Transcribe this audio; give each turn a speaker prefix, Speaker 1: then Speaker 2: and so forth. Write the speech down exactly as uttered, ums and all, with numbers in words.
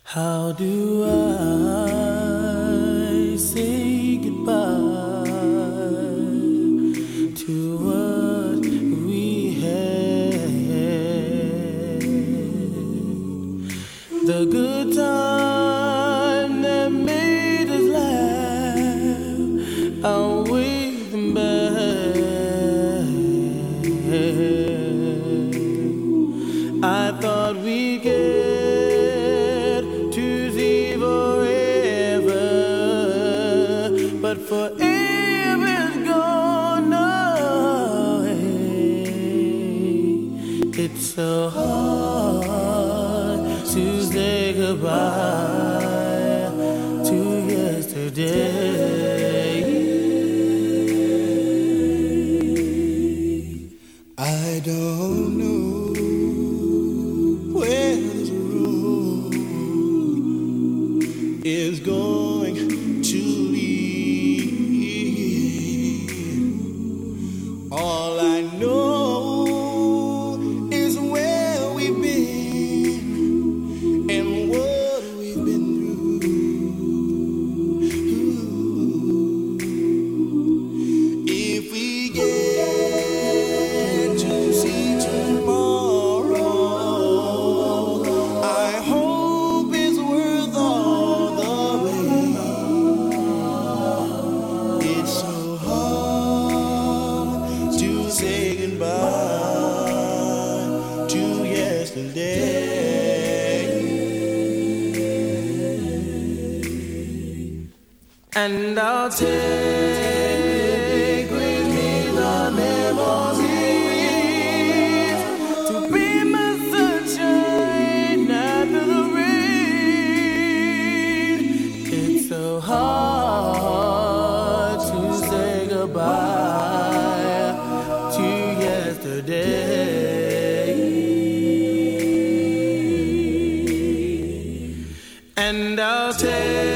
Speaker 1: How do I say goodbye to what we had? The good time that made us laugh, outweigh them bad. I thought we'd get but forever's gone away. It's so hard to say goodbye to yesterday. I don't know where this road is going to lead. All I know is where we've been and what we've been through. If we get to see tomorrow, I hope it's worth all the pain. It's so hard to say goodbye to yesterday. And I'll take with me the memories to be my sunshine after the rain. It's so hard to say goodbye to yesterday. And I'll take